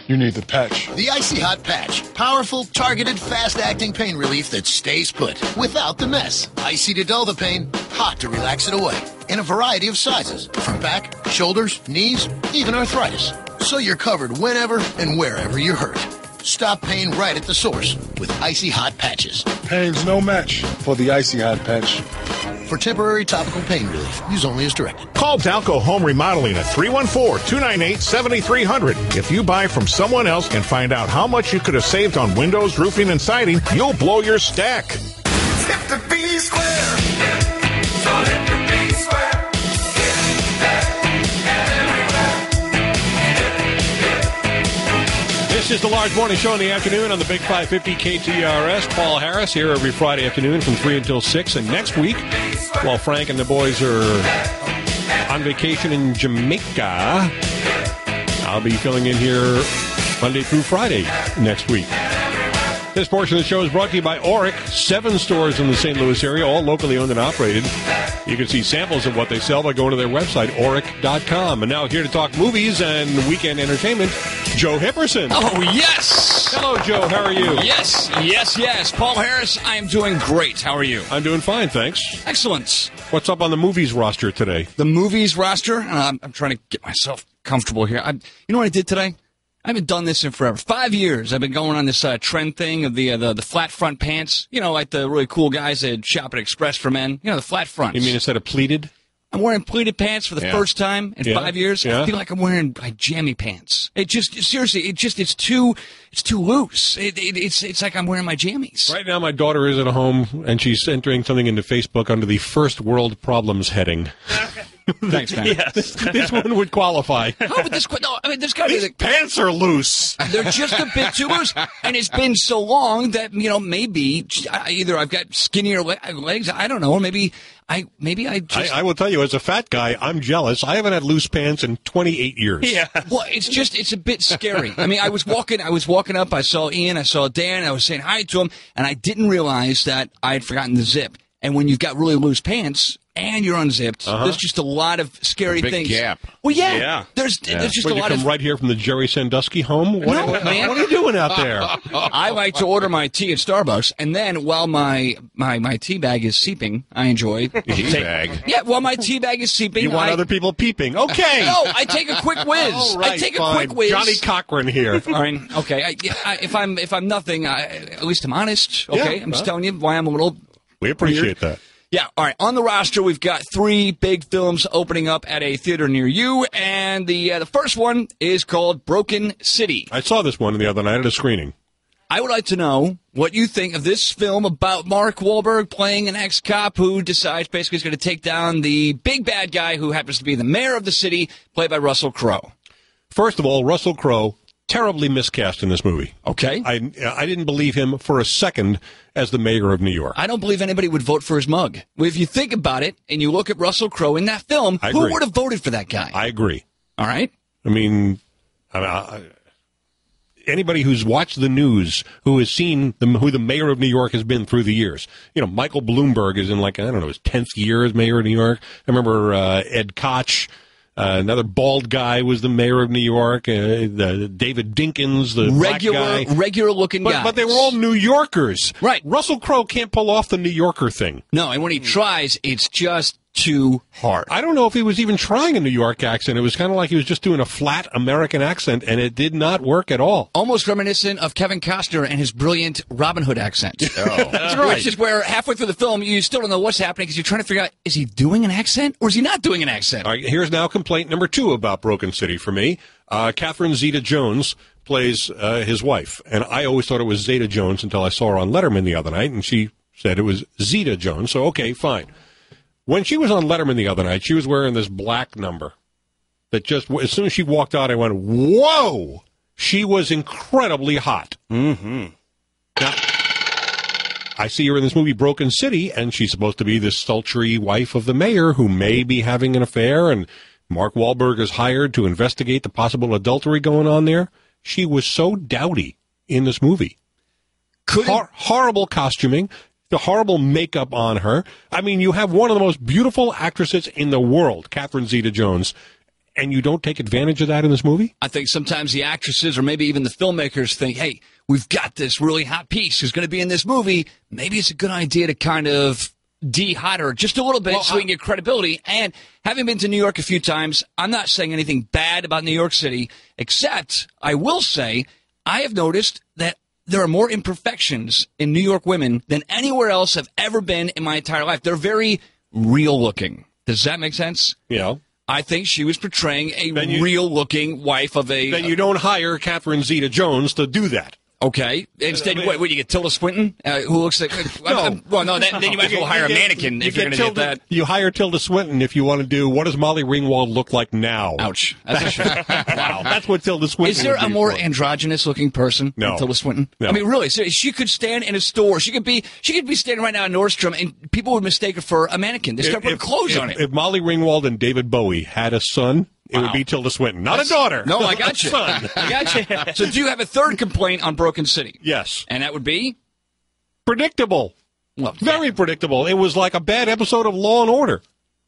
You need the patch. The Icy Hot Patch. Powerful, targeted, fast-acting pain relief that stays put without the mess. Icy to dull the pain, hot to relax it away. In a variety of sizes, from back, shoulders, knees, even arthritis. So you're covered whenever and wherever you're hurt. Stop pain right at the source with Icy Hot Patches. Pain's no match for the Icy Hot Patch. For temporary topical pain relief, use only as directed. Call Dalco Home Remodeling at 314-298-7300. If you buy from someone else and find out how much you could have saved on windows, roofing, and siding, you'll blow your stack. Hit the B square. So hit the B square. This is the Large Morning Show in the afternoon on the Big 550 KTRS. Paul Harris here every Friday afternoon from 3 until 6. And next week, while Frank and the boys are on vacation in Jamaica, I'll be filling in here Monday through Friday next week. This portion of the show is brought to you by Auric. 7 stores in the St. Louis area, all locally owned and operated. You can see samples of what they sell by going to their website, auric.com. And now here to talk movies and weekend entertainment, Joe Hipperson. Oh, yes. Hello, Joe. How are you? Yes. Paul Harris, I am doing great. How are you? I'm doing fine, thanks. Excellent. What's up on the movies roster today? The movies roster? I'm trying to get myself comfortable here. You know what I did today? I haven't done this in forever. 5 years I've been going on this trend thing of the flat front pants. You know, like the really cool guys that shop at Express for Men. You know, the flat fronts. You mean instead of pleated? I'm wearing pleated pants for the first time in 5 years. Yeah. I feel like I'm wearing like jammy pants. It just seriously, it's too loose. It's like I'm wearing my jammies. Right now, my daughter is at home and she's entering something into Facebook under the First World Problems heading. Thanks, man. Yes, this one would qualify. Oh, but this guy. These pants are loose. They're just a bit too loose, and it's been so long that maybe either I've got skinnier legs. I don't know, or maybe I just. I will tell you, as a fat guy, I'm jealous. I haven't had loose pants in 28 years. Yeah. Well, it's a bit scary. I mean, I was walking up. I saw Ian. I saw Dan. I was saying hi to him, and I didn't realize that I had forgotten the zip. And when you've got really loose pants and you're unzipped, there's just a lot of scary things. Gap. Well, yeah. There's just a lot of. Right here from the Jerry Sandusky home. What are you doing out there? I like to order my tea at Starbucks, and then while my tea bag is seeping, I enjoy tea bag. Yeah, while my tea bag is seeping, you want other people peeping? Okay. No, I take a quick whiz. All right, I take fine. a quick whiz. Johnny Cochran here. All right. Okay. If I'm nothing, at least I'm honest. Okay. Yeah, I'm just telling you why I'm a little. We appreciate that. Yeah, all right. On the roster, we've got 3 big films opening up at a theater near you, and the first one is called Broken City. I saw this one the other night at a screening. I would like to know what you think of this film about Mark Wahlberg playing an ex-cop who decides basically he's going to take down the big bad guy who happens to be the mayor of the city, played by Russell Crowe. First of all, Russell Crowe, terribly miscast in this movie. Okay. I didn't believe him for a second as the mayor of New York. I don't believe anybody would vote for his mug. If you think about it and you look at Russell Crowe in that film, who would have voted for that guy? I agree. All right. I mean, anybody who's watched the news, who has seen who the mayor of New York has been through the years. You know, Michael Bloomberg is in his 10th year as mayor of New York. I remember Ed Koch. Another bald guy was the mayor of New York. David Dinkins, the black guy. Regular-looking guy. But they were all New Yorkers. Right. Russell Crowe can't pull off the New Yorker thing. No, and when he tries, it's just too hard. I don't know if he was even trying a New York accent. It was kind of like he was just doing a flat American accent, and it did not work at all. Almost reminiscent of Kevin Costner and his brilliant Robin Hood accent. Oh. That's right. Which is where halfway through the film, you still don't know what's happening because you're trying to figure out, is he doing an accent or is he not doing an accent? All right, here's now complaint number 2 about Broken City for me. Catherine Zeta-Jones plays his wife, and I always thought it was Zeta-Jones until I saw her on Letterman the other night, and she said it was Zeta-Jones, so okay, fine. When she was on Letterman the other night, she was wearing this black number that just, as soon as she walked out, I went, whoa! She was incredibly hot. Mm-hmm. Now, I see her in this movie Broken City, and she's supposed to be this sultry wife of the mayor who may be having an affair, and Mark Wahlberg is hired to investigate the possible adultery going on there. She was so dowdy in this movie. Horrible costuming. The horrible makeup on her. I mean, you have one of the most beautiful actresses in the world, Catherine Zeta-Jones, and you don't take advantage of that in this movie? I think sometimes the actresses or maybe even the filmmakers think, hey, we've got this really hot piece who's going to be in this movie. Maybe it's a good idea to kind of de-hot her just a little bit so we can get credibility. And having been to New York a few times, I'm not saying anything bad about New York City, except I will say I have noticed that there are more imperfections in New York women than anywhere else I've ever been in my entire life. They're very real looking. Does that make sense? Yeah. I think she was portraying a real-looking wife of a... Then you don't hire Catherine Zeta-Jones to do that. Okay. Instead, what you get Tilda Swinton, who looks like... then you might as well hire a mannequin if you're going to get that. You hire Tilda Swinton if you want to do, what does Molly Ringwald look like now? Ouch. Wow. That's what Tilda Swinton Is there would a be more for. androgynous-looking person than Tilda Swinton? No. I mean, really, she could stand in a store. She could be standing right now in Nordstrom, and people would mistake her for a mannequin. They start putting clothes on it. If Molly Ringwald and David Bowie had a son, it would be Tilda Swinton. Not a daughter. No, I got you. Son. I got you. So do you have a third complaint on Broken City? Yes. And that would be? Predictable. Well, Very predictable. It was like a bad episode of Law and Order.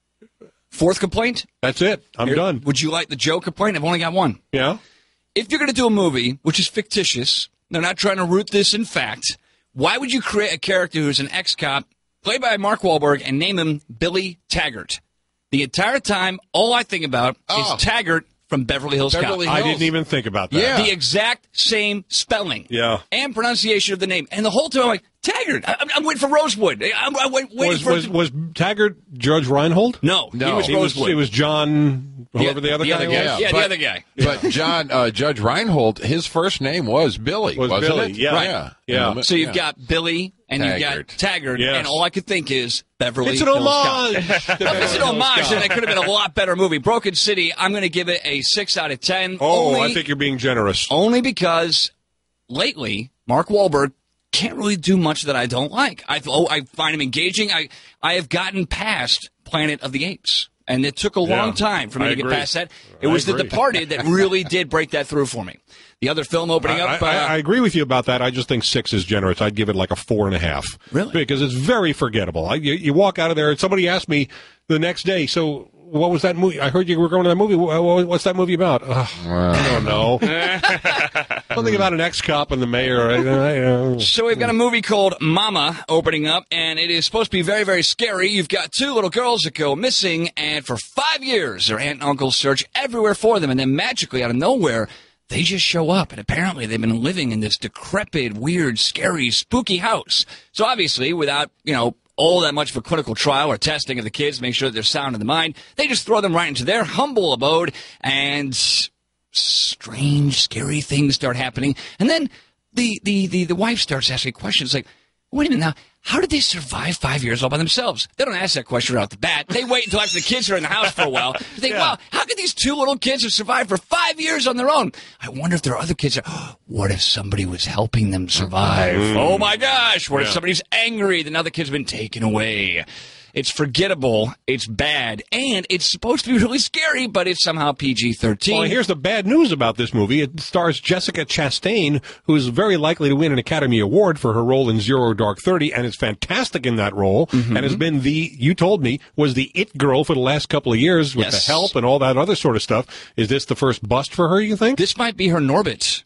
Fourth complaint? That's it. I'm done. Would you like the Joe complaint? I've only got one. Yeah? If you're going to do a movie, which is fictitious, they're not trying to root this in fact, why would you create a character who's an ex-cop, played by Mark Wahlberg, and name him Billy Taggart? The entire time, all I think about is Taggart from Beverly Hills Cop. I didn't even think about that. Yeah. The exact same spelling. Yeah. And pronunciation of the name. And the whole time I'm like, Taggart. I'm waiting for Rosewood. I'm waiting for... Was Taggart Judge Reinhold? No. He was Rosewood. It was John, whoever the other guy was. Yeah, the other guy. But John, Judge Reinhold, his first name was Billy, wasn't Billy, it? yeah. Right. Yeah. So you've got Billy and you've got Taggart, Yes. and all I could think is Beverly It's an Hills homage. Cop. It's an homage, and it could have been a lot better movie. Broken City, I'm going to give it a 6 out of 10. I think you're being generous. Only because lately, Mark Wahlberg can't really do much that I don't like. I find him engaging. I have gotten past Planet of the Apes. And it took a long time for me to get past that. It was The Departed that really did break that through for me. The other film opening up... I agree with you about that. I just think 6 is generous. I'd give it like a 4.5. Really? Because it's very forgettable. You walk out of there, and somebody asked me the next day, so what was that movie? I heard you were going to that movie. What's that movie about? I don't know. Something about an ex-cop and the mayor. So we've got a movie called Mama opening up, and it is supposed to be very, very scary. You've got 2 little girls that go missing, and for 5 years, their aunt and uncle search everywhere for them, and then magically, out of nowhere, they just show up, and apparently they've been living in this decrepit, weird, scary, spooky house. So obviously, without, all that much of a clinical trial or testing of the kids to make sure that they're sound in the mind, they just throw them right into their humble abode, and strange, scary things start happening. And then the wife starts asking questions like, wait a minute now, how did they survive 5 years all by themselves? They don't ask that question right off the bat. They wait until after the kids are in the house for a while. They think, wow, how could these 2 little kids have survived for 5 years on their own? I wonder if there are other kids. What if somebody was helping them survive? Oh, my gosh. What if somebody's angry? Then other kids have been taken away. It's forgettable, it's bad, and it's supposed to be really scary, but it's somehow PG-13. Well, here's the bad news about this movie. It stars Jessica Chastain, who is very likely to win an Academy Award for her role in Zero Dark 30, and is fantastic in that role, and has been you told me, was the it girl for the last couple of years with The Help and all that other sort of stuff. Is this the first bust for her, you think? This might be her Norbit.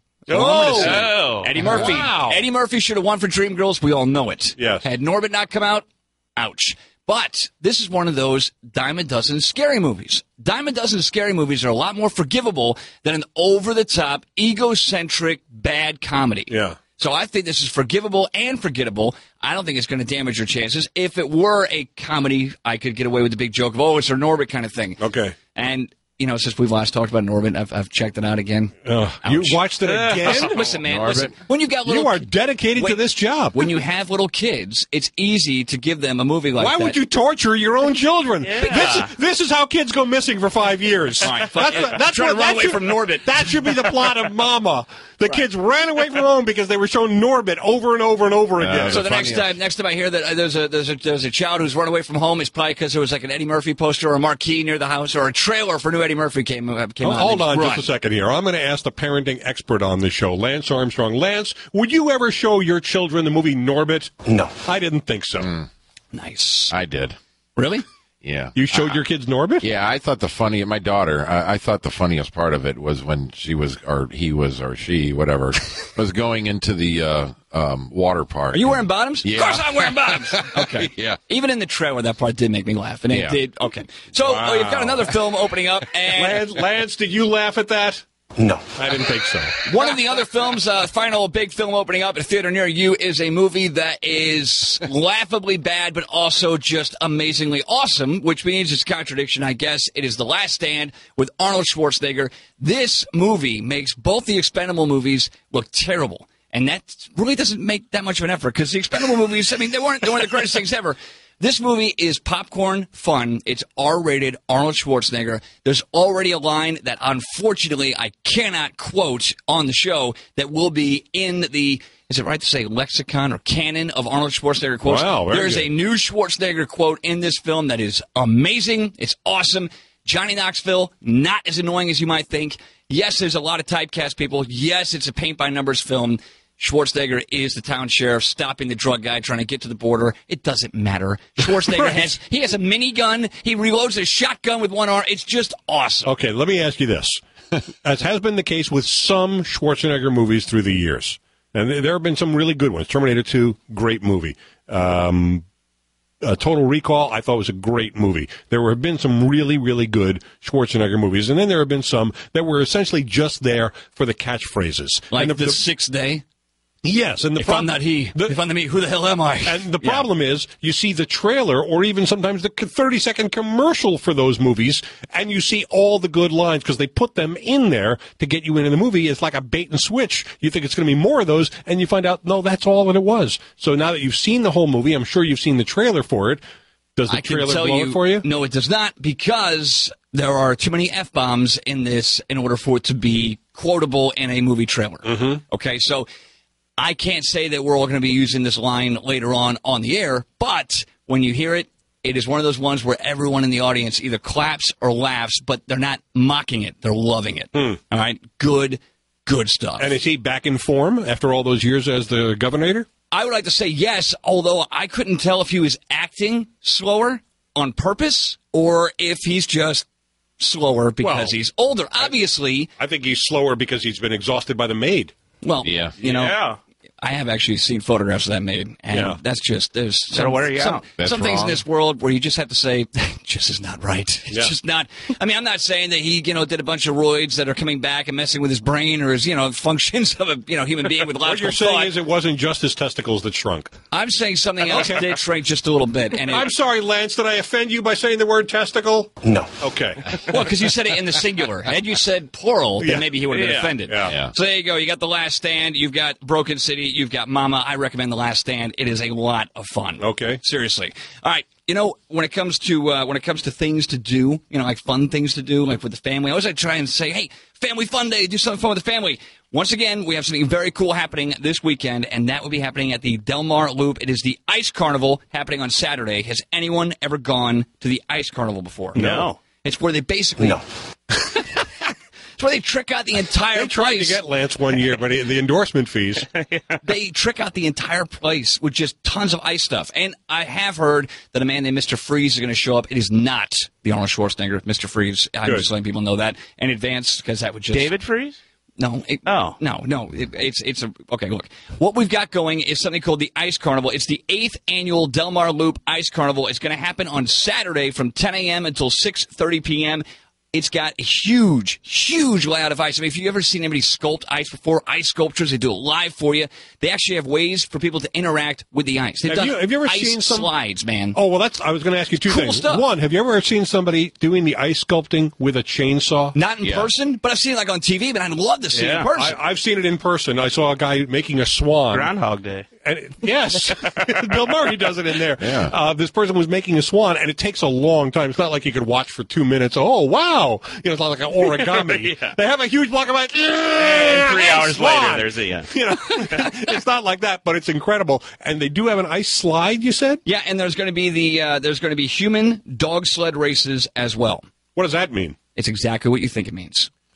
Eddie Murphy. Wow. Eddie Murphy should have won for Dreamgirls. We all know it. Yes. Had Norbit not come out, ouch. But this is one of those dime a dozen scary movies. Dime a dozen scary movies are a lot more forgivable than an over-the-top, egocentric, bad comedy. Yeah. So I think this is forgivable and forgettable. I don't think it's going to damage your chances. If it were a comedy, I could get away with the big joke of, it's a Norbit kind of thing. Okay. And... since we've last talked about Norbit, I've checked it out again. You watched it again? Listen, man, listen. When you got little, you are dedicated to this job. When you have little kids, it's easy to give them a movie like that. Why would you torture your own children? This is how kids go missing for 5 years. All right, that's trying to run away from Norbit. That should be the plot of Mama. The kids ran away from home because they were shown Norbit over and over and over again. So the next time I hear that there's a child who's run away from home, it's probably because there was like an Eddie Murphy poster or a marquee near the house or a trailer for new Eddie Murphy came out. Hold on just a second here. I'm going to ask the parenting expert on this show, Lance Armstrong. Lance, would you ever show your children the movie Norbit? No. I didn't think so. Nice. I did. Really? Yeah. You showed your kids Norbit? Yeah, I thought my daughter, I thought the funniest part of it was when she was, or he was, or she, whatever, was going into the water park. Are you wearing bottoms? Yeah. Of course I'm wearing bottoms. Okay. Yeah. Even in the trailer, that part did make me laugh. And it Yeah. did. Okay. So we've got another film opening up. And Lance, did you laugh at that? No. I didn't think so. one of the other films, final big film opening up at a theater near you, is a movie that is laughably bad, but also just amazingly awesome, which means it's a contradiction, I guess. It is The Last Stand with Arnold Schwarzenegger. This movie makes both the Expendable movies look terrible. And that really doesn't make that much of an effort, because the Expendable movies, I mean, they weren't the greatest things ever. This movie is popcorn fun. It's R-rated, Arnold Schwarzenegger. There's already a line that, unfortunately, I cannot quote on the show that will be in the, is it right to say lexicon or canon of Arnold Schwarzenegger quotes? Wow, very There's good. a new Schwarzenegger quote in this film that is amazing. It's awesome. Johnny Knoxville, not as annoying as you might think. Yes, there's a lot of typecast people. Yes, it's a paint-by-numbers film. Schwarzenegger is the town sheriff stopping the drug guy trying to get to the border. It doesn't matter. Schwarzenegger has a minigun. He reloads a shotgun with one arm. It's just awesome. Okay, let me ask you this. As has been the case with some Schwarzenegger movies through the years, and there have been some really good ones. Terminator 2, great movie. Total Recall, I thought was a great movie. There have been some really, really good Schwarzenegger movies, and then there have been some that were essentially just there for the catchphrases. Like and the Sixth Day. Yes, and the If I'm not he, if I'm not me, who the hell am I? And the problem is, you see the trailer or even sometimes the 30-second commercial for those movies, and you see all the good lines because they put them in there to get you into the movie. It's like a bait and switch. You think it's going to be more of those, and you find out, no, that's all that it was. So now that you've seen the whole movie, I'm sure you've seen the trailer for it. Does the I can trailer tell blow you, it for you? No, it does not, because there are too many F-bombs in this in order for it to be quotable in a movie trailer. Mm-hmm. Okay, so I can't say that we're all going to be using this line later on the air, but when you hear it, it is one of those ones where everyone in the audience either claps or laughs, but they're not mocking it. They're loving it. All right? Good stuff. And is he back in form after all those years as the governor? I would like to say yes, although I couldn't tell if he was acting slower on purpose or if he's just slower because he's older. Obviously, I think he's slower because he's been exhausted by the maid. well, Yeah. you know, Yeah. I have actually seen photographs of that maid, and that's just, there's some, wear you out. That's some things in wrong. this world where you just have to say, just is not right. It's just not, I mean, I'm not saying that he, did a bunch of roids that are coming back and messing with his brain or his, functions of a, human being with What logical you're saying thought. is it wasn't just his testicles that shrunk. I'm saying something else did shrink just a little bit. And I'm sorry, Lance, did I offend you by saying the word testicle? No. Okay. well, because you said it in the singular. Had you said plural, then maybe he would have been offended. Yeah. So there you go. You got The Last Stand. You've got Broken City. You've got Mama. I recommend The Last Stand. It is a lot of fun. Okay. Seriously. All right. When it comes to things to do, like fun things to do, like with the family, I always like to try and say, hey, family fun day, do something fun with the family. Once again, we have something very cool happening this weekend, and that will be happening at the Del Mar Loop. It is the Ice Carnival happening on Saturday. Has anyone ever gone to the Ice Carnival before? No. It's where they basically... No. It's where they trick out the entire They tried to place. get Lance one year, but the endorsement fees. They trick out the entire place with just tons of ice stuff. And I have heard that a man named Mr. Freeze is going to show up. It is not the Arnold Schwarzenegger, Mr. Freeze. I'm Good. just letting people know that in advance because that would just... David Freeze? No. No. It's a... Okay, look. What we've got going is something called the Ice Carnival. It's the 8th annual Del Mar Loop Ice Carnival. It's going to happen on Saturday from 10 a.m. until 6:30 p.m. It's got a huge, huge layout of ice. I mean, if you've ever seen anybody sculpt ice before, ice sculptures, they do it live for you. They actually have ways for people to interact with the ice. They've done Have you ever ice seen some slides, man. Oh, well, I was going to ask you two Cool things. stuff. One, have you ever seen somebody doing the ice sculpting with a chainsaw? Not in person, but I've seen it like on TV, but I'd love to see it in person. I've seen it in person. I saw a guy making a swan. Groundhog Day. And yes, Bill Murray does it in there. Yeah. This person was making a swan, and it takes a long time. It's not like you could watch for 2 minutes. Oh, wow. It's not like an origami. Yeah. They have a huge block of ice. And 3 hours swan. later, there's the end. It's not like that, but it's incredible. And they do have an ice slide, you said? Yeah, and there's going to be human dog sled races as well. What does that mean? It's exactly what you think it means.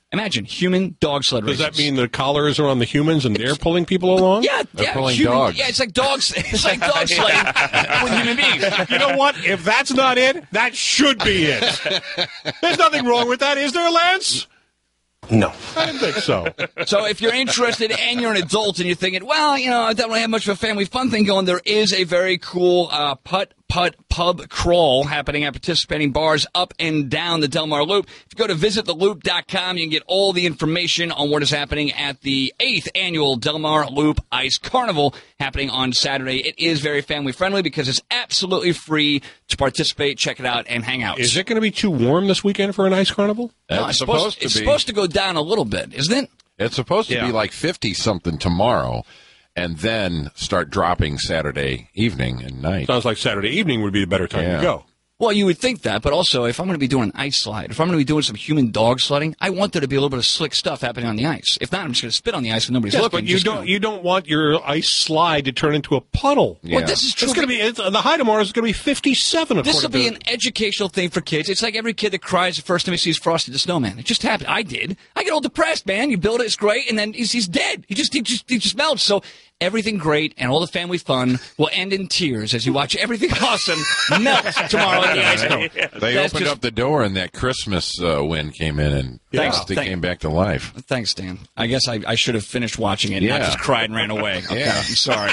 Imagine human dog sled Does races. that mean the collars are on the humans and they're pulling people along? Yeah, They're yeah, pulling human, dogs. Yeah, it's like dogs. It's like dog sledding with human beings. You know what? If that's not it, that should be it. There's nothing wrong with that, is there, Lance? No. I didn't think so. So if you're interested and you're an adult and you're thinking, well, you know, I don't really have much of a family fun thing going, there is a very cool putt pub crawl happening at participating bars up and down the Del Mar Loop. If you go to visittheloop.com, you can get all the information on what is happening at the 8th annual Del Mar Loop Ice Carnival happening on Saturday. It is very family friendly because it's absolutely free to participate, check it out, and hang out. Is it going to be too warm this weekend for an ice carnival? No, It's it's supposed to go down a little bit, isn't it? It's supposed to Yeah. be like 50-something tomorrow, and then start dropping Saturday evening and night. Sounds like Saturday evening would be a better time Yeah. to go. Well, you would think that, but also if I'm going to be doing an ice slide, if I'm going to be doing some human dog sledding, I want there to be a little bit of slick stuff happening on the ice. If not, I'm just going to spit on the ice when nobody's Yes, looking. but you Just don't go. you don't want your ice slide to turn into a puddle. Yeah. Well, this is true. It's going to be the high tomorrow is going to be 57. This will according be to- an educational thing for kids. It's like every kid that cries the first time he sees Frosty the Snowman. It just happened. I did. I get all depressed, man. You build it, it's great, and then he's dead. He just melts. So everything great and all the family fun will end in tears as you watch everything awesome melt tomorrow at the ice cream. They That's opened just- up the door, and that Christmas wind came in, and Frosty came back to life. Thanks, Dan. I guess I should have finished watching it, not Yeah. just cried and ran away. Okay, Yeah. I'm sorry.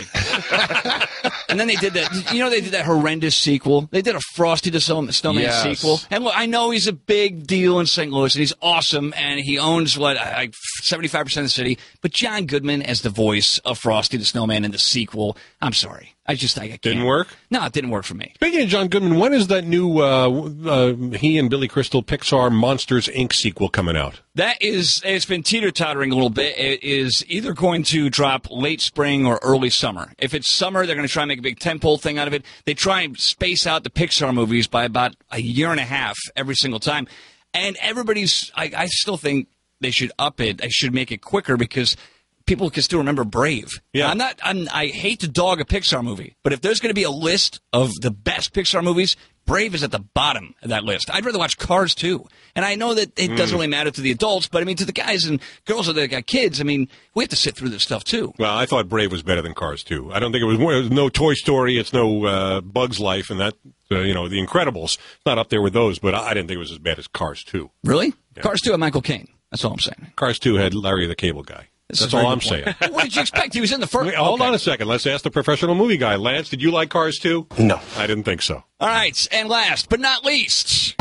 And then they did that. You know, they did that horrendous sequel. They did a Frosty the Snowman Yes. sequel. And look, I know he's a big deal in St. Louis, and he's awesome, and he owns, 75% of the city. But John Goodman as the voice of Frosty the Snowman in the sequel, I'm sorry. I can't. Didn't work? No, it didn't work for me. Speaking of John Goodman, when is that new he and Billy Crystal Pixar Monsters Inc. sequel coming out? It's been teeter-tottering a little bit. It is either going to drop late spring or early summer. If it's summer, they're going to try and make a big tentpole thing out of it. They try and space out the Pixar movies by about a year and a half every single time. And I still think they should up it. They should make it quicker because people can still remember Brave. Yeah. I hate to dog a Pixar movie, but if there's going to be a list of the best Pixar movies, Brave is at the bottom of that list. I'd rather watch Cars 2. And I know that it doesn't really matter to the adults, but I mean, to the guys and girls that got kids, I mean, we have to sit through this stuff too. Well, I thought Brave was better than Cars 2. I don't think it was no Toy Story. It's no Bug's Life, and that The Incredibles. It's not up there with those, but I didn't think it was as bad as Cars 2. Really? Yeah. Cars 2 had Michael Caine. That's all I'm saying. Cars 2 had Larry the Cable Guy. That's all I'm saying. What did you expect? He was in the first. Wait, hold on a second. Let's ask the professional movie guy. Lance, did you like Cars 2? No. I didn't think so. All right, and last but not least,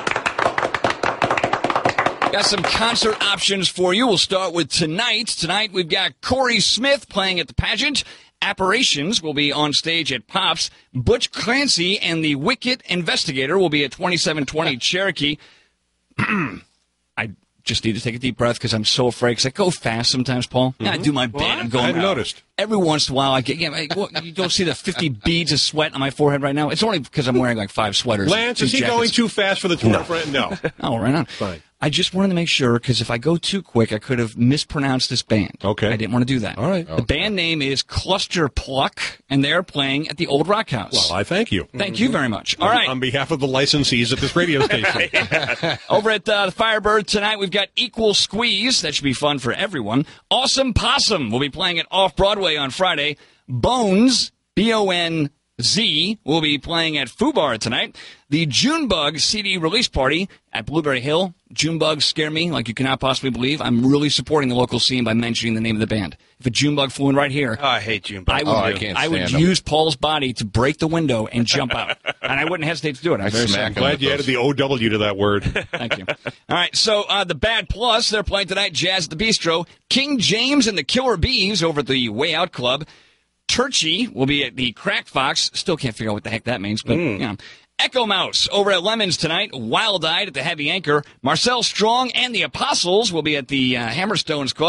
got some concert options for you. We'll start with tonight. Tonight we've got Corey Smith playing at the Pageant. Apparitions will be on stage at Pops. Butch Clancy and the Wicked Investigator will be at 2720 Cherokee. I just need to take a deep breath because I'm so afraid. Because I go fast sometimes, Paul. Yeah, I do my bit. I'm going. I hadn't noticed. Every once in a while, I get. You don't see the 50 beads of sweat on my forehead right now. It's only because I'm wearing like 5 sweaters. Lance, 2 is he jackets. going too fast for the Tour de France? No. Oh, right on. Fine. I just wanted to make sure because if I go too quick, I could have mispronounced this band. Okay. I didn't want to do that. All right. The band name is Cluster Pluck, and they're playing at the Old Rock House. Well, I thank you. Thank you very much. All right. On behalf of the licensees at this radio station. Over at the Firebird tonight, we've got Equal Squeeze. That should be fun for everyone. Awesome Possum will be playing at Off-Broadway on Friday. Bones, B-O-N-Z, will be playing at Fubar tonight. The Junebug CD release party at Blueberry Hill. Junebugs scare me like you cannot possibly believe. I'm really supporting the local scene by mentioning the name of the band. If a Junebug flew in right here, Oh, I hate June. I would use Paul's body to break the window and jump out. And I wouldn't hesitate to do it. I'm very Smack sorry. him. Glad you added the OW to that word. Thank you. All right, so the Bad Plus, they're playing tonight, Jazz at the Bistro. King James and the Killer Bees over at the Way Out Club. Turchy will be at the Crack Fox. Still can't figure out what the heck that means, but, you know. Echo Mouse over at Lemons tonight. Wild Eyed at the Heavy Anchor. Marcel Strong and the Apostles will be at the Hammerstones Club.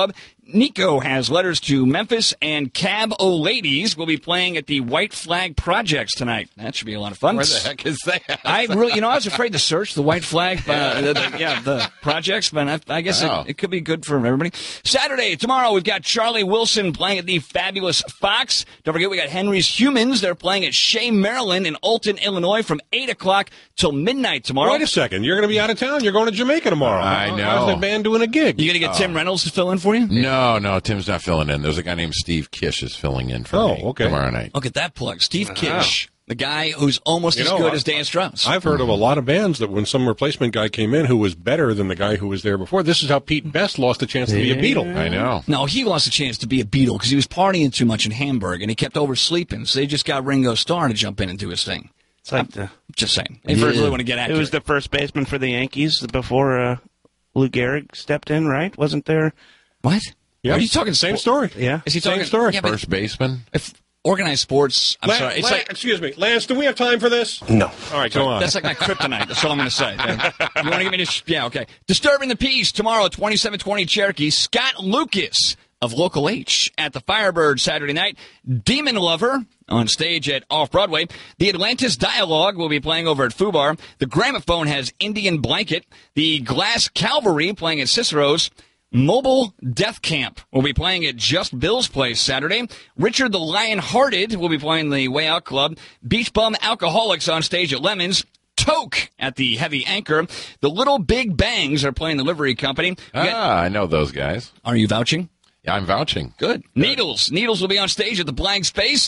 Nico has letters to Memphis, and Cab O-Ladies will be playing at the White Flag Projects tonight. That should be a lot of fun. Where the heck is that? I was afraid to search the White Flag, the projects, but I guess it could be good for everybody. Saturday, tomorrow, we've got Charlie Wilson playing at the Fabulous Fox. Don't forget, we got Henry's Humans. They're playing at Shea, Maryland in Alton, Illinois from 8 o'clock till midnight tomorrow. Wait a second. You're going to be out of town. You're going to Jamaica tomorrow. I know. How's the band doing a gig? You going to get Tim Reynolds to fill in for you? No, Tim's not filling in. There's a guy named Steve Kish is filling in for me tomorrow night. Look at that plug. Steve Kish, the guy who's almost as good as Dan Strauss. I've heard of a lot of bands that when some replacement guy came in who was better than the guy who was there before, this is how Pete Best lost a chance to be a Beatle. I know. No, he lost a chance to be a Beatle because he was partying too much in Hamburg and he kept oversleeping. So they just got Ringo Starr to jump in and do his thing. It's like just saying. If you really want to get at it. It was the first baseman for the Yankees before Lou Gehrig stepped in, right? Wasn't there? What? Yeah. Are you talking same story? Yeah. Is he Same talking story? Yeah, First baseman? If organized sports, I'm sorry. It's like, excuse me, Lance. Do we have time for this? No. All right, go on. that's like my kryptonite. That's all I'm going to say. You want to give me this? Yeah, okay. Disturbing the Peace tomorrow, 2720 Cherokee. Scott Lucas of Local H at the Firebird Saturday night. Demon Lover on stage at Off-Broadway. The Atlantis Dialogue will be playing over at Fubar. The Gramophone has Indian Blanket. The Glass Cavalry playing at Cicero's. Mobile Death Camp will be playing at Just Bill's Place Saturday. Richard the Lion-Hearted will be playing the Way Out Club. Beach Bum Alcoholics on stage at Lemons. Toke at the Heavy Anchor. The Little Big Bangs are playing the Livery Company. I know those guys. Are you vouching? Yeah, I'm vouching. Good. Needles will be on stage at the Blank Space.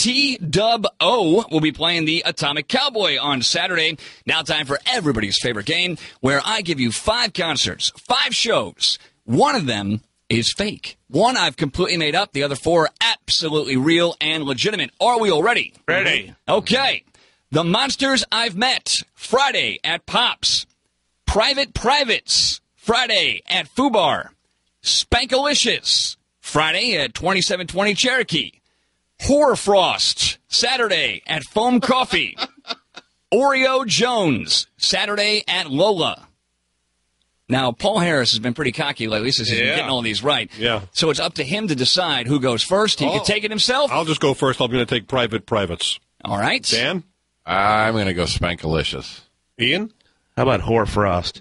T-Dub-O will be playing the Atomic Cowboy on Saturday. Now time for everybody's favorite game, where I give you 5 concerts, 5 shows. One of them is fake. One I've completely made up. The other 4 absolutely real and legitimate. Are we all ready? Ready. Okay. The Monsters I've Met, Friday at Pops. Private Privates, Friday at Fubar. Spankalicious, Friday at 2720 Cherokee. Hoarfrost, Saturday at Foam Coffee. Oreo Jones, Saturday at Lola. Now, Paul Harris has been pretty cocky lately since he's been getting all these right. Yeah. So it's up to him to decide who goes first. He can take it himself. I'll just go first. I'm going to take Private Privates. All right. Dan? I'm going to go Spankalicious. Ian? How about Hoarfrost?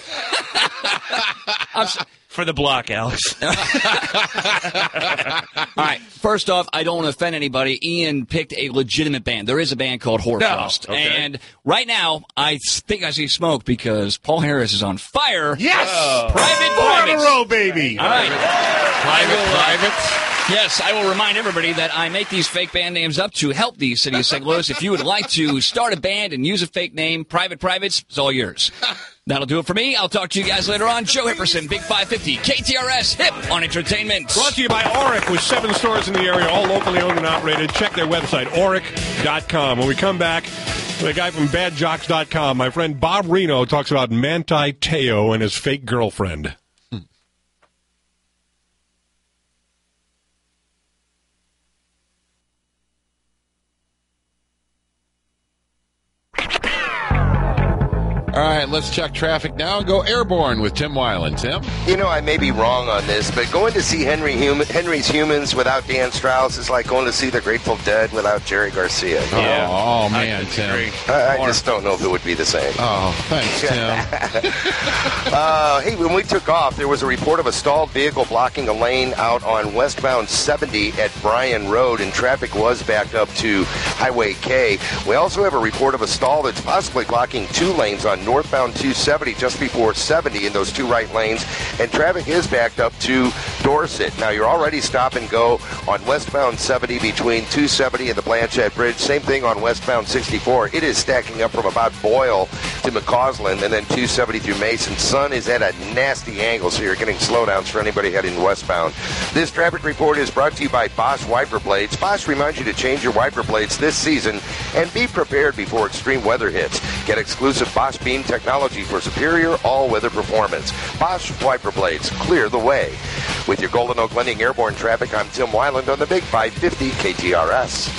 For the block, Alex. All right. First off, I don't want to offend anybody. Ian picked a legitimate band. There is a band called Hoarfrost. No. Okay. And right now, I think I see smoke because Paul Harris is on fire. Yes! Private 4 in a Privates. row, baby. All right. Privates? Yes, I will remind everybody that I make these fake band names up to help the city of St. Louis. If you would like to start a band and use a fake name, Private Privates, it's all yours. That'll do it for me. I'll talk to you guys later on. Joe Hipperson, Big 550, KTRS, Hip on Entertainment. Brought to you by Auric, with 7 stores in the area, all locally owned and operated. Check their website, auric.com. When we come back, the guy from badjocks.com, my friend Bob Reno, talks about Manti Te'o and his fake girlfriend. All right, let's check traffic now and go airborne with Tim Weiland. Tim? You know, I may be wrong on this, but going to see Henry's Humans without Dan Strauss is like going to see the Grateful Dead without Jerry Garcia. Yeah. Oh man, Tim. I just don't know if it would be the same. Oh, thanks, Tim. Hey, when we took off, there was a report of a stalled vehicle blocking a lane out on westbound 70 at Bryan Road, and traffic was backed up to Highway K. We also have a report of a stall that's possibly blocking 2 lanes on northbound 270 just before 70 in those 2 right lanes, and traffic is backed up to Dorset. Now, you're already stop and go on westbound 70 between 270 and the Blanchette Bridge. Same thing on westbound 64. It is stacking up from about Boyle to McCausland, and then 270 through Mason. Sun is at a nasty angle, so you're getting slowdowns for anybody heading westbound. This traffic report is brought to you by Bosch Wiper Blades. Bosch reminds you to change your wiper blades this season and be prepared before extreme weather hits. Get exclusive Bosch Beam technology for superior all-weather performance. Bosch Wiper Blades, clear the way. With your Golden Oak Lending airborne traffic, I'm Tim Weiland on the Big 550 KTRS.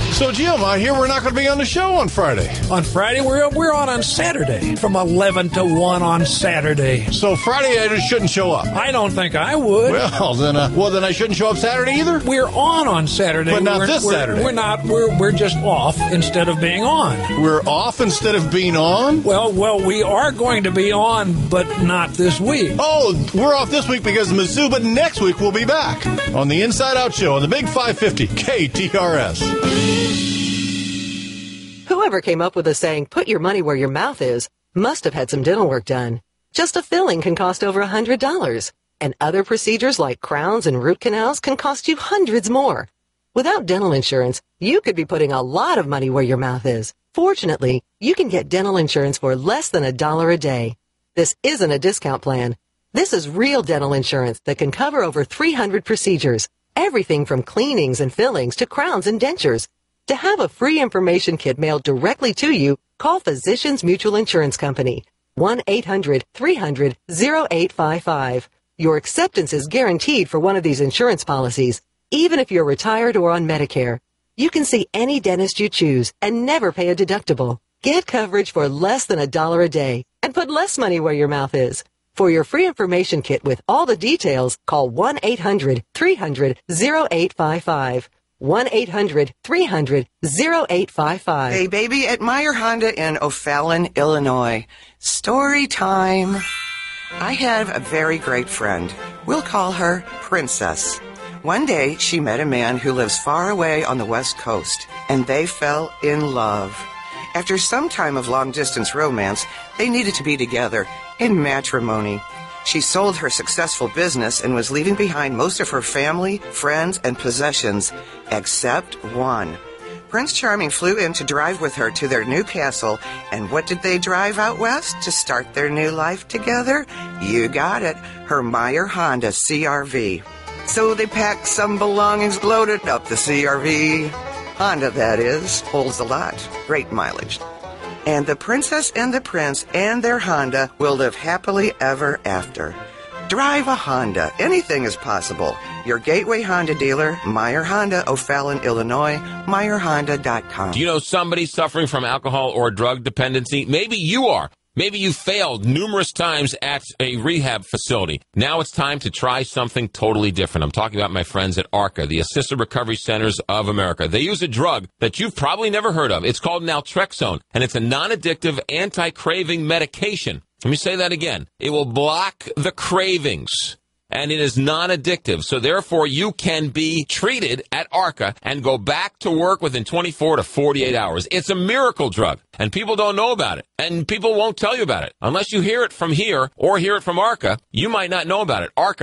So, Jim, I hear we're not going to be on the show on Friday. On Friday, we're on Saturday from 11 to 1 on Saturday. So Friday I just shouldn't show up. I don't think I would. Well, then I shouldn't show up Saturday either. We're on Saturday, but not this Saturday. We're not. We're just off instead of being on. We're off instead of being on. Well, we are going to be on, but not this week. Oh, we're off this week because of Mizzou, but next week we'll be back on the Inside Out Show on the Big 550 KTRS. Whoever came up with the saying, put your money where your mouth is, must have had some dental work done. Just a filling can cost over $100. And other procedures like crowns and root canals can cost you hundreds more. Without dental insurance, you could be putting a lot of money where your mouth is. Fortunately, you can get dental insurance for less than $1 a day. This isn't a discount plan. This is real dental insurance that can cover over 300 procedures. Everything from cleanings and fillings to crowns and dentures. To have a free information kit mailed directly to you, call Physicians Mutual Insurance Company. 1-800-300-0855. Your acceptance is guaranteed for one of these insurance policies, even if you're retired or on Medicare. You can see any dentist you choose and never pay a deductible. Get coverage for less than $1 a day and put less money where your mouth is. For your free information kit with all the details, call 1-800-300-0855. 1-800-300-0855. Hey, baby, at Meyer Honda in O'Fallon, Illinois. Story time. I have a very great friend. We'll call her Princess. One day, she met a man who lives far away on the West Coast, and they fell in love. After some time of long-distance romance, they needed to be together in matrimony. She sold her successful business and was leaving behind most of her family, friends, and possessions, except one. Prince Charming flew in to drive with her to their new castle, and what did they drive out west to start their new life together? You got it, her Meyer Honda CR-V. So they packed some belongings, loaded up the CR-V. Honda, that is, holds a lot. Great mileage. And the princess and the prince and their Honda will live happily ever after. Drive a Honda. Anything is possible. Your Gateway Honda dealer, Meyer Honda, O'Fallon, Illinois, MeyerHonda.com. Do you know somebody suffering from alcohol or drug dependency? Maybe you are. Maybe you failed numerous times at a rehab facility. Now it's time to try something totally different. I'm talking about my friends at ARCA, the Assisted Recovery Centers of America. They use a drug that you've probably never heard of. It's called naltrexone, and it's a non-addictive anti-craving medication. Let me say that again. It will block the cravings, and it is non-addictive. So therefore, you can be treated at ARCA and go back to work within 24 to 48 hours. It's a miracle drug, and people don't know about it, and people won't tell you about it. Unless you hear it from here or hear it from ARCA, you might not know about it. ARCA,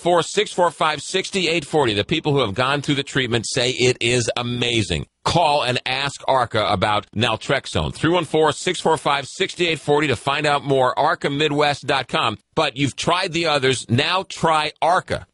314-645-6840. The people who have gone through the treatment say it is amazing. Call and ask ARCA about naltrexone. 314-645-6840 to find out more. ARCAMidwest.com. But you've tried the others. Now try ARCA.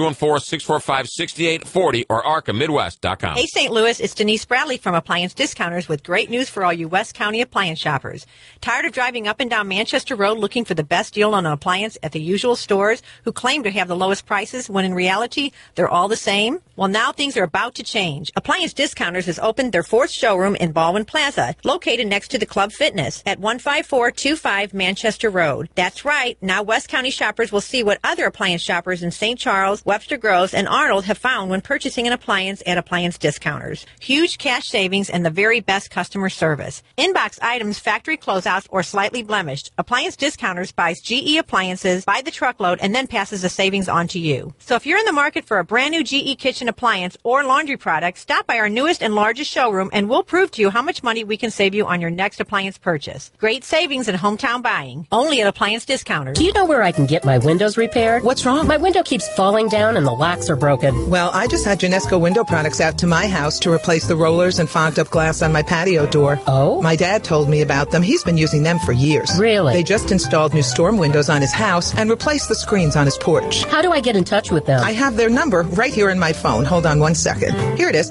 314-645-6840 or ARCAMidwest.com. Hey, St. Louis, it's Denise Bradley from Appliance Discounters with great news for all you West County appliance shoppers. Tired of driving up and down Manchester Road looking for the best deal on an appliance at the usual stores who claim to have the lowest prices when in reality they're all the same? Well, now things are about to change. Appliance Discounters has opened their 4th showroom in Baldwin Plaza, located next to the Club Fitness at 15425 Manchester Road. That's right. Now West County shoppers will see what other appliance shoppers in St. Charles, Webster Groves, and Arnold have found when purchasing an appliance at Appliance Discounters. Huge cash savings and the very best customer service. Inbox items factory closeouts or slightly blemished. Appliance Discounters buys GE appliances by the truckload and then passes the savings on to you. So if you're in the market for a brand new GE kitchen appliance or laundry product, stop by our newest and largest showroom and we'll prove to you how much money we can save you on your next appliance purchase. Great savings and hometown buying. Only at Appliance Discounters. Do you know where I can get my windows repaired? What's wrong? My window keeps falling down and the locks are broken. Well, I just had Genesco Window Products out to my house to replace the rollers and fogged up glass on my patio door. Oh? My dad told me about them. He's been using them for years. Really? They just installed new storm windows on his house and replaced the screens on his porch. How do I get in touch with them? I have their number right here in my phone. phone. Hold on one second. Here it is,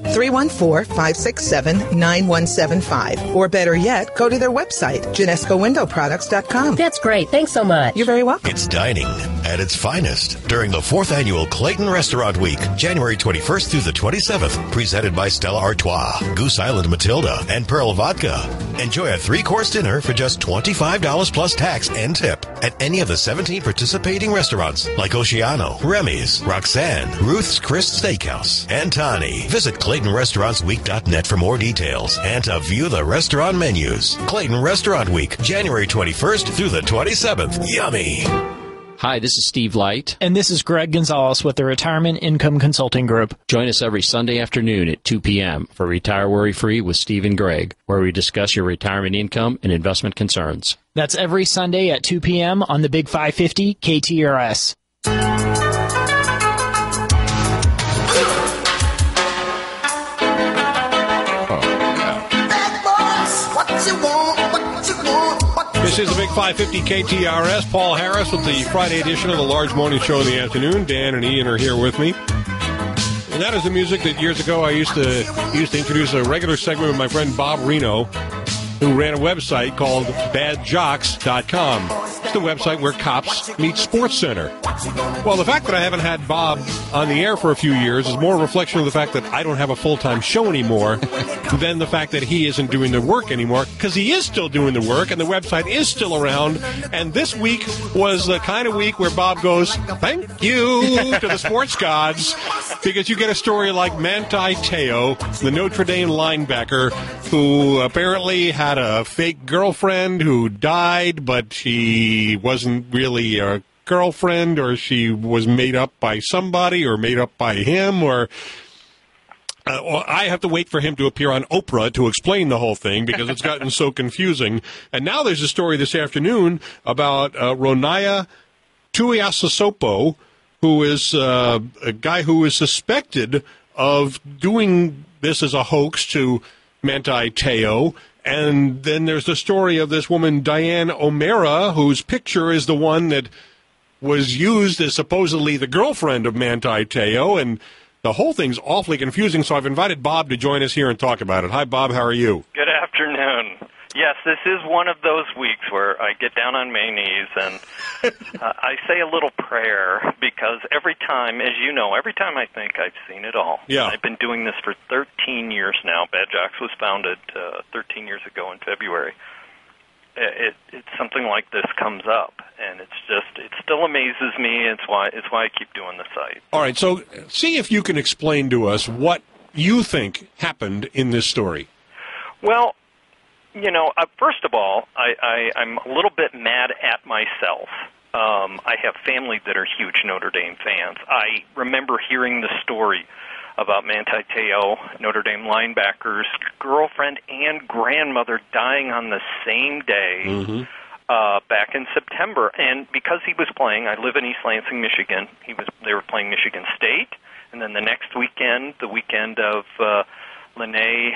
314-567-9175. Or better yet, go to their website, JanescoWindowProducts.com. That's great. Thanks so much. You're very welcome. It's dining at its finest during the 4th Annual Clayton Restaurant Week, January 21st through the 27th, presented by Stella Artois, Goose Island Matilda, and Pearl Vodka. Enjoy a 3-course dinner for just $25 plus tax and tip at any of the 17 participating restaurants like Oceano, Remy's, Roxanne, Ruth's Chris Steakhouse, and Tani. Visit ClaytonRestaurantsWeek.net for more details and to view the restaurant menus. Clayton Restaurant Week, January 21st through the 27th. Yummy! Hi, this is Steve Light. And this is Greg Gonzalez with the Retirement Income Consulting Group. Join us every Sunday afternoon at 2 p.m. for Retire Worry Free with Steve and Greg, where we discuss your retirement income and investment concerns. That's every Sunday at 2 p.m. on the Big 550 KTRS. This is the Big 550 KTRS. Paul Harris with the Friday edition of the Large Morning Show in the afternoon. Dan and Ian are here with me. And that is the music that years ago I used to introduce a regular segment with my friend Bob Reno, who ran a website called badjocks.com. It's the website where cops meet Sports Center. Well, the fact that I haven't had Bob on the air for a few years is more a reflection of the fact that I don't have a full-time show anymore than the fact that he isn't doing the work anymore, because he is still doing the work and the website is still around. And this week was the kind of week where Bob goes, thank you to the sports gods, because you get a story like Manti Te'o, the Notre Dame linebacker, who apparently had a fake girlfriend who died, but she wasn't really a girlfriend, or she was made up by somebody or made up by him, or I have to wait for him to appear on Oprah to explain the whole thing because it's gotten so confusing. And now there's a story this afternoon about Ronaya Tuiasosopo, who is a guy who is suspected of doing this as a hoax to Manti Te'o. And then there's the story of this woman, Diane O'Mara, whose picture is the one that was used as supposedly the girlfriend of Manti Te'o. And the whole thing's awfully confusing, so I've invited Bob to join us here and talk about it. Hi, Bob. How are you? Good afternoon. Yes, this is one of those weeks where I get down on my knees and I say a little prayer, because every time, as you know, every time I think I've seen it all. Yeah. I've been doing this for 13 years now. Bad Jocks was founded 13 years ago in February. It's something like this comes up, and it still amazes me. It's why I keep doing the site. All right, so see if you can explain to us what you think happened in this story. Well, you know, first of all, I'm a little bit mad at myself. I have family that are huge Notre Dame fans. I remember hearing the story about Manti Te'o, Notre Dame linebacker's girlfriend and grandmother dying on the same day back in September. And because he was playing, I live in East Lansing, Michigan. They were playing Michigan State, and then the next weekend, the weekend of Lene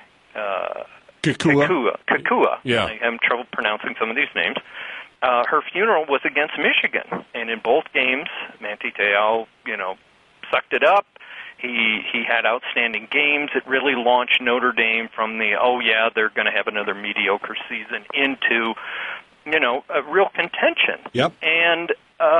Kakua. Yeah. I have trouble pronouncing some of these names. Her funeral was against Michigan, and in both games, Manti Te'o, sucked it up. He had outstanding games. It really launched Notre Dame from the, they're going to have another mediocre season into, a real contention. Yep. And,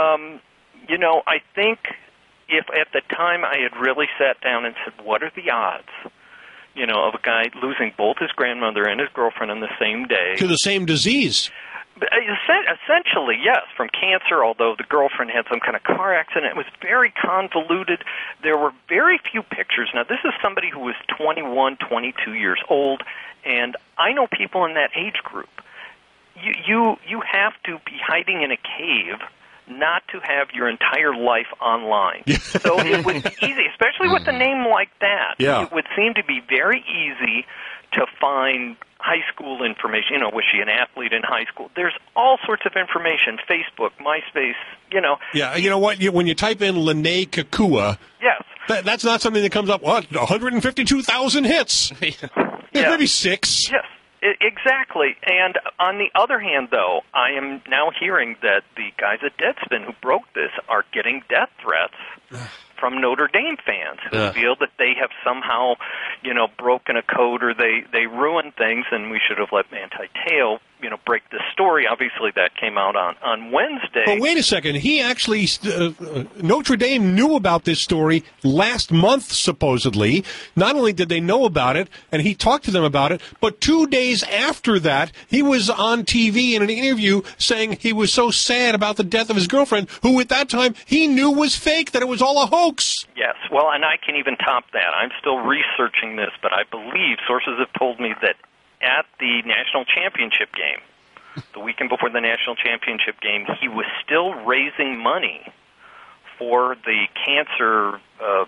I think if at the time I had really sat down and said, what are the odds, of a guy losing both his grandmother and his girlfriend on the same day. To the same disease. Essentially, yes, from cancer, although the girlfriend had some kind of car accident. It was very convoluted. There were very few pictures. Now, this is somebody who was 21, 22 years old, and I know people in that age group. You have to be hiding in a cave not to have your entire life online. So it would be easy, especially with a name like that. Yeah. It would seem to be very easy to find high school information. Was she an athlete in high school? There's all sorts of information, Facebook, MySpace, Yeah, you know what? When you type in Lene Kakua, yes, that's not something that comes up, 152,000 hits. Yeah. Maybe 6. Yes, exactly. And on the other hand, though, I am now hearing that the guys at Deadspin who broke this are getting death threats from Notre Dame fans who feel that they have somehow, broken a code or they ruined things, and we should have let Manti Te'o, break the story. Obviously, that came out on Wednesday. But wait a second. He actually, Notre Dame knew about this story last month, supposedly. Not only did they know about it, and he talked to them about it, but 2 days after that, he was on TV in an interview saying he was so sad about the death of his girlfriend, who at that time he knew was fake, that it was all a hoax. Yes, well, and I can even top that. I'm still researching this, but I believe sources have told me that at the national championship game, the weekend before the national championship game, he was still raising money for the cancer,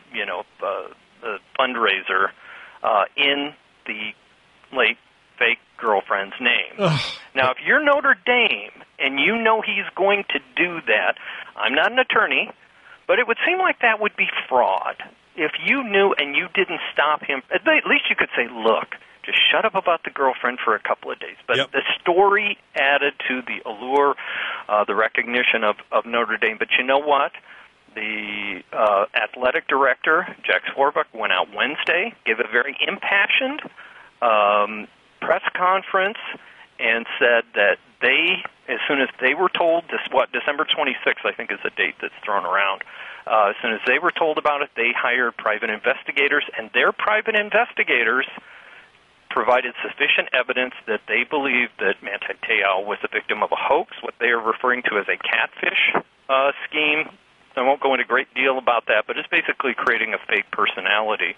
the fundraiser in the late fake girlfriend's name. Now, if you're Notre Dame and you know he's going to do that, I'm not an attorney, but it would seem like that would be fraud. If you knew and you didn't stop him, at least you could say, look, just shut up about the girlfriend for a couple of days. But the story added to the allure, the recognition of Notre Dame. But you know what? The athletic director, Jack Swarbrick, went out Wednesday, gave a very impassioned press conference, and said that they, as soon as they were told, December 26th, I think is the date that's thrown around, as soon as they were told about it, they hired private investigators, and their private investigators provided sufficient evidence that they believed that Manti Te'o was the victim of a hoax, what they are referring to as a catfish scheme. I won't go into a great deal about that, but it's basically creating a fake personality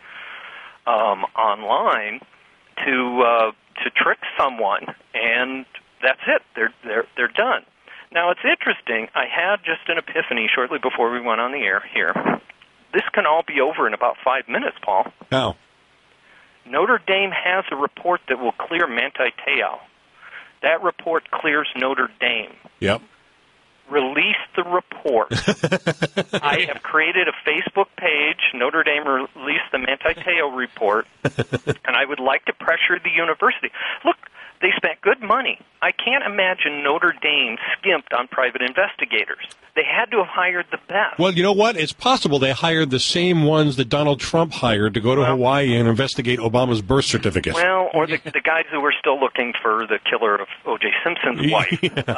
online to trick someone, and that's it. They're done. Now, it's interesting. I had just an epiphany shortly before we went on the air here. This can all be over in about 5 minutes, Paul. How? Notre Dame has a report that will clear Manti Te'o. That report clears Notre Dame. Yep. Release the report. I have created a Facebook page, Notre Dame released the Manti Te'o report, and I would like to pressure the university. Look, they spent good money. I can't imagine Notre Dame skimped on private investigators. They had to have hired the best. Well, you know what? It's possible they hired the same ones that Donald Trump hired to go to Hawaii and investigate Obama's birth certificate. Well, or the guys who were still looking for the killer of O.J. Simpson's wife.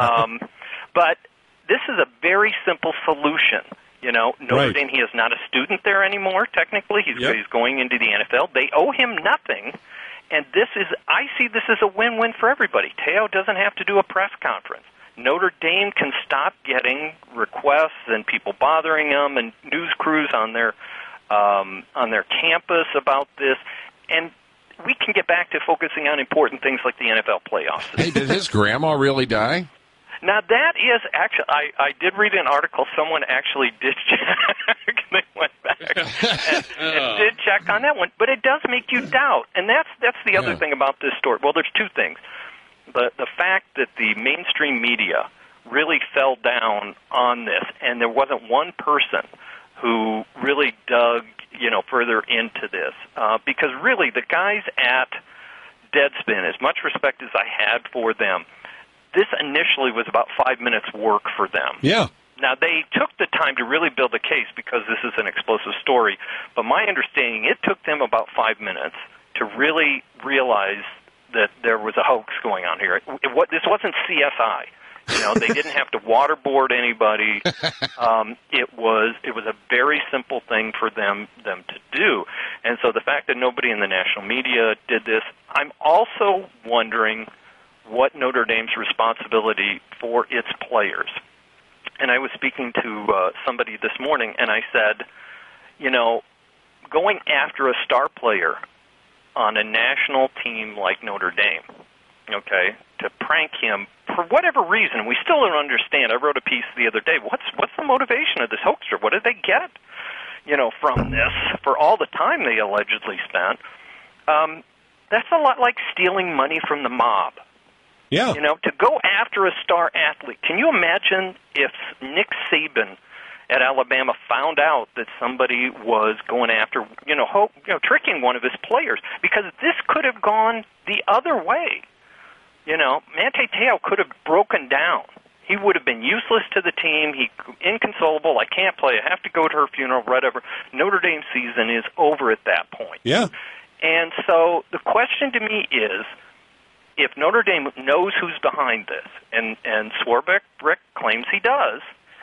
But this is a very simple solution. Notre Dame, he is not a student there anymore, technically. He's going into the NFL. They owe him nothing. And I see this as a win-win for everybody. Te'o doesn't have to do a press conference. Notre Dame can stop getting requests and people bothering them and news crews on their campus about this, and we can get back to focusing on important things like the NFL playoffs. Hey, did his grandma really die? Now, that is actually, I did read an article, someone actually did check, they went back and did check on that one, but it does make you doubt, and that's the other thing about this story. Well, there's two things. The fact that the mainstream media really fell down on this, and there wasn't one person who really dug, further into this, because really the guys at Deadspin, as much respect as I had for them, this initially was about 5 minutes work for them. Yeah. Now, they took the time to really build a case because this is an explosive story, but my understanding, it took them about 5 minutes to really realize that there was a hoax going on here. This wasn't CSI. They didn't have to waterboard anybody. It was a very simple thing for them to do. And so the fact that nobody in the national media did this, I'm also wondering what Notre Dame's responsibility for its players. And I was speaking to somebody this morning, and I said, going after a star player on a national team like Notre Dame, to prank him for whatever reason, we still don't understand. I wrote a piece the other day. What's the motivation of this hoaxer? What did they get, from this for all the time they allegedly spent? That's a lot like stealing money from the mob. Yeah. To go after a star athlete. Can you imagine if Nick Saban at Alabama found out that somebody was going after, tricking one of his players? Because this could have gone the other way. Manti Te'o could have broken down He would have been useless to the team. Inconsolable. I can't play. I have to go to her funeral, whatever. Notre Dame season is over at that point. Yeah. And so the question to me is, if Notre Dame knows who's behind this, and Swarbrick claims he does,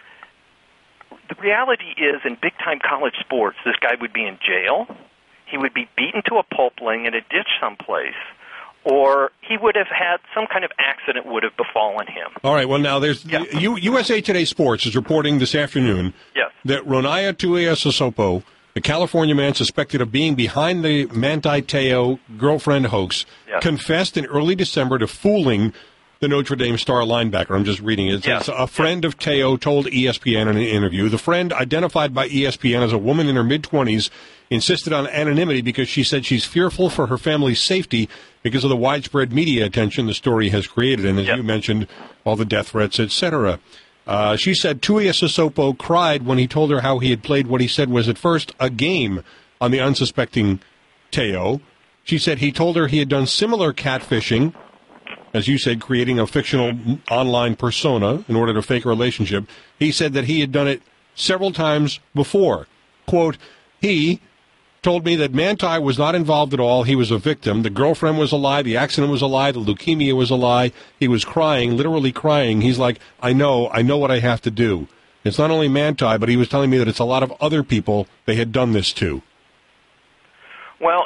the reality is in big-time college sports, this guy would be in jail, he would be beaten to a pulpling in a ditch someplace, or he would have had some kind of accident would have befallen him. All right, well, now there's USA Today Sports is reporting this afternoon that Ronaya Tuiasosopo, the California man suspected of being behind the Manti Te'o girlfriend hoax, confessed in early December to fooling the Notre Dame star linebacker. I'm just reading it. It's a friend of Te'o told ESPN in an interview. The friend, identified by ESPN as a woman in her mid-20s, insisted on anonymity because she said she's fearful for her family's safety because of the widespread media attention the story has created, and as you mentioned, all the death threats, etc. She said Tuiasosopo cried when he told her how he had played what he said was at first a game on the unsuspecting Te'o. She said he told her he had done similar catfishing, as you said, creating a fictional online persona in order to fake a relationship. He said that he had done it several times before. Quote, he told me that Manti was not involved at all. He was a victim. The girlfriend was a lie. The accident was a lie. The leukemia was a lie. He was crying, literally crying. He's like, I know what I have to do. It's not only Manti, but he was telling me that it's a lot of other people they had done this to. Well,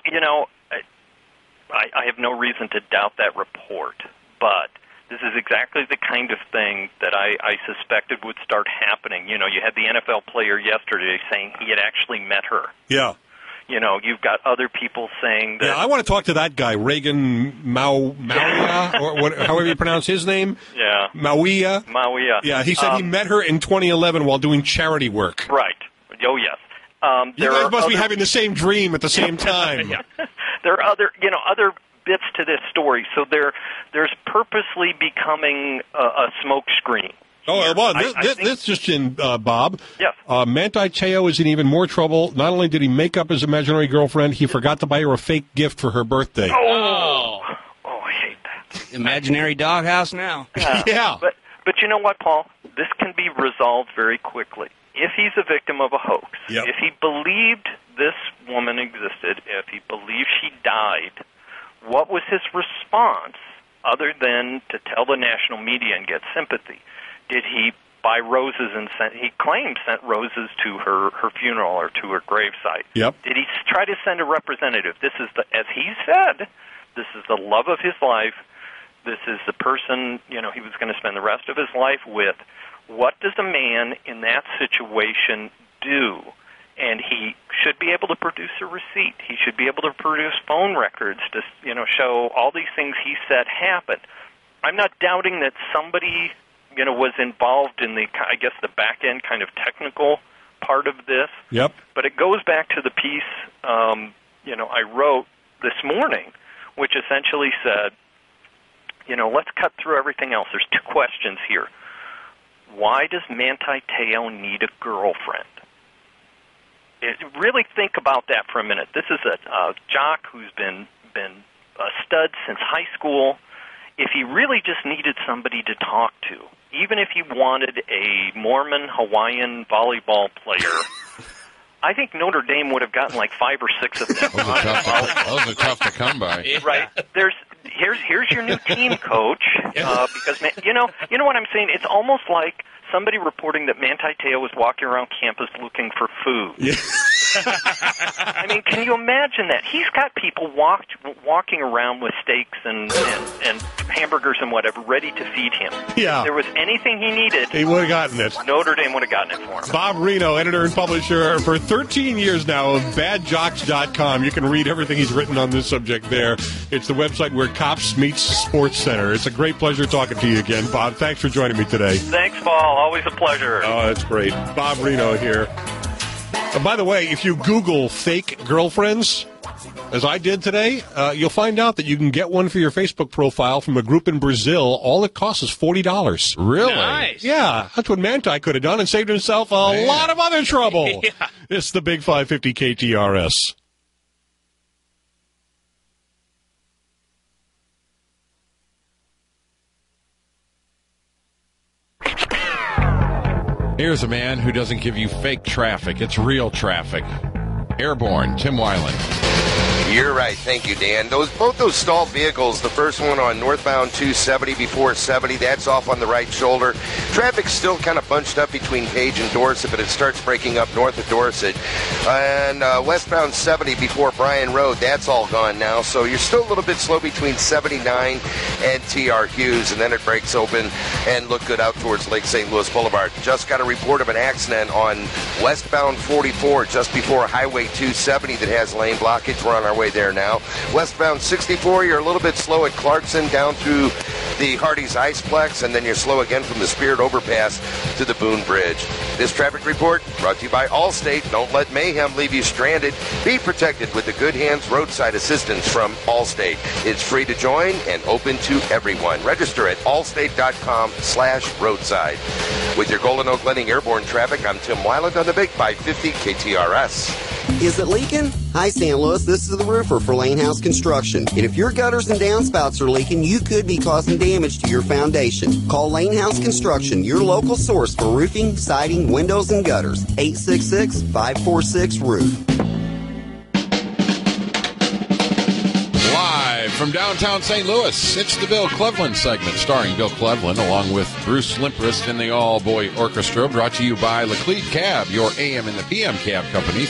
I have no reason to doubt that report, but this is exactly the kind of thing that I suspected would start happening. You had the NFL player yesterday saying he had actually met her. Yeah. You've got other people saying that... Yeah, I want to talk to that guy, Reagan Mauia, or however you pronounce his name. Yeah. Mauia. Yeah, he said he met her in 2011 while doing charity work. Right. Oh, yes. You guys must be having the same dream at the same time. Yeah. There are other bits to this story. So there's purposely becoming a smoke screen. Oh, well, this just in, Bob. Yes. Manti Te'o is in even more trouble. Not only did he make up his imaginary girlfriend, he forgot to buy her a fake gift for her birthday. Oh, I hate that. Imaginary doghouse now. Yeah. But you know what, Paul? This can be resolved very quickly. If he's a victim of a hoax, if he believed this woman existed, if he believed she died, what was his response other than to tell the national media and get sympathy? Did he buy roses and sent roses to her funeral or to her gravesite? Yep. Did he try to send a representative? This is as he said, this is the love of his life. This is the person, he was going to spend the rest of his life with. What does a man in that situation do? And he should be able to produce a receipt. He should be able to produce phone records to, show all these things he said happened. I'm not doubting that somebody, was involved in the back end kind of technical part of this. Yep. But it goes back to the piece, I wrote this morning, which essentially said, let's cut through everything else. There's two questions here. Why does Manti Te'o need a girlfriend? Really think about that for a minute. This is a jock who's been a stud since high school. If he really just needed somebody to talk to, even if he wanted a Mormon Hawaiian volleyball player, I think Notre Dame would have gotten like 5 or 6 of them. Those are tough to come by. Right. Here's your new team coach. Because you know what I'm saying. It's almost like somebody reporting that Manti Te'o was walking around campus looking for food. Yeah. I mean, can you imagine that? He's got people walking around with steaks and hamburgers and whatever ready to feed him. Yeah. If there was anything he needed, he would have gotten it. Notre Dame would have gotten it for him. Bob Reno, editor and publisher for 13 years now of badjocks.com. You can read everything he's written on this subject there. It's the website where Cops meets Sports Center. It's a great pleasure talking to you again, Bob. Thanks for joining me today. Thanks, Paul. Always a pleasure. Oh, that's great. Bob Reno here. By the way, if you Google fake girlfriends, as I did today, you'll find out that you can get one for your Facebook profile from a group in Brazil. All it costs is $40. Really? Nice. Yeah, that's what Manti could have done and saved himself a lot of other trouble. Yeah. It's the Big 550 KTRS. Here's a man who doesn't give you fake traffic. It's real traffic. Airborne, Tim Weiland. You're right. Thank you, Dan. Both those stalled vehicles, the first one on northbound 270 before 70, that's off on the right shoulder. Traffic's still kind of bunched up between Page and Dorset, but it starts breaking up north of Dorset. And westbound 70 before Bryan Road, that's all gone now. So you're still a little bit slow between 79 and TR Hughes, and then it breaks open and look good out towards Lake St. Louis Boulevard. Just got a report of an accident on westbound 44 just before Highway 270 that has lane blockage. We're on our way there now. Westbound 64, you're a little bit slow at Clarkson down through the Hardee's Iceplex, and then you're slow again from the Spirit Overpass to the Boone Bridge. This traffic report brought to you by Allstate. Don't let mayhem leave you stranded. Be protected with the Good Hands Roadside Assistance from Allstate. It's free to join and open to everyone. Register at allstate.com/roadside. With your Golden Oak Landing Airborne traffic, I'm Tim Weiland on the Big 550 KTRS. Is it leaking? Hi, St. Louis. This is the roofer for Lane House Construction. And if your gutters and downspouts are leaking, you could be causing damage to your foundation. Call Lane House Construction, your local source for roofing, siding, windows, and gutters. 866-546-ROOF. Live from downtown St. Louis, it's the Bill Cleveland segment starring Bill Cleveland along with Bruce Limprist and the all-boy orchestra, brought to you by Laclede Cab, your AM and the PM cab company,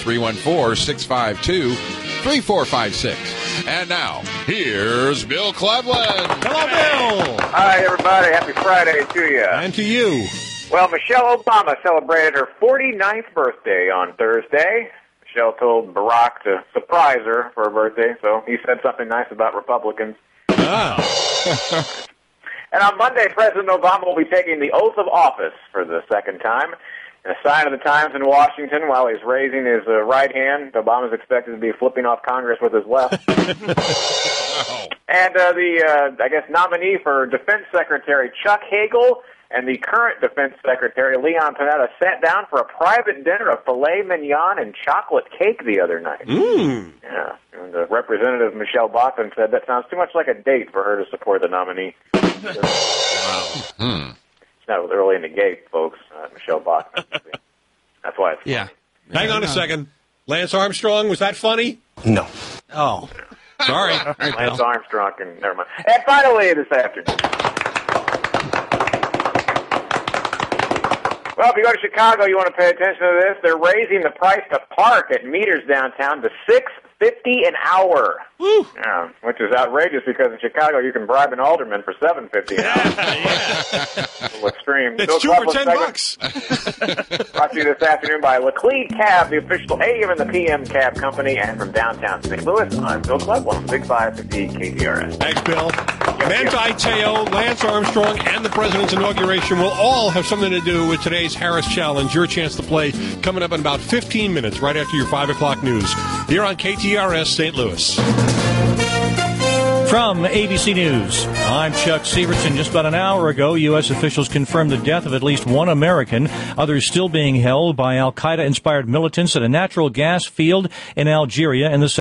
314-652-3456. And now, here's Bill Cleveland. Hello, Bill. Hi, everybody. Happy Friday to you. And to you. Well, Michelle Obama celebrated her 49th birthday on Thursday. Michelle told Barack to surprise her for her birthday, so he said something nice about Republicans. Oh. And on Monday, President Obama will be taking the oath of office for the second time. In a sign of the times in Washington, while he's raising his right hand, Obama's expected to be flipping off Congress with his left. And I guess, nominee for Defense Secretary Chuck Hagel and the current Defense Secretary Leon Panetta sat down for a private dinner of filet mignon and chocolate cake the other night. Yeah, and Representative Michelle Bachmann said that sounds too much like a date for her to support the nominee. It's not early in the gate, folks. Michelle Bachmann. That's why it's funny. Hang on a second. Lance Armstrong, was that funny? No. Oh. Sorry. Lance Armstrong, and never mind. And finally, this afternoon. Well, if you go to Chicago, you want to pay attention to this. They're raising the price to park at meters downtown to $6.50 an hour. Woo. Yeah, which is outrageous because in Chicago you can bribe an alderman for $7.50 an hour. A little extreme. It's Bill 2 for Cleveland $10. Brought to you this afternoon by Laclede Cab, the official AM and the PM cab company, and from downtown St. Louis, I'm Bill Cleveland, Big 550 KTRS. Thanks, Bill. Manti Te'o, Lance Armstrong, and the president's inauguration will all have something to do with today's Harris Challenge. Your chance to play coming up in about 15 minutes, right after your 5 o'clock news, here on KTRS St. Louis. From ABC News, I'm Chuck Severson. Just about an hour ago, U.S. officials confirmed the death of at least one American. Others still being held by al-Qaeda-inspired militants at a natural gas field in Algeria in the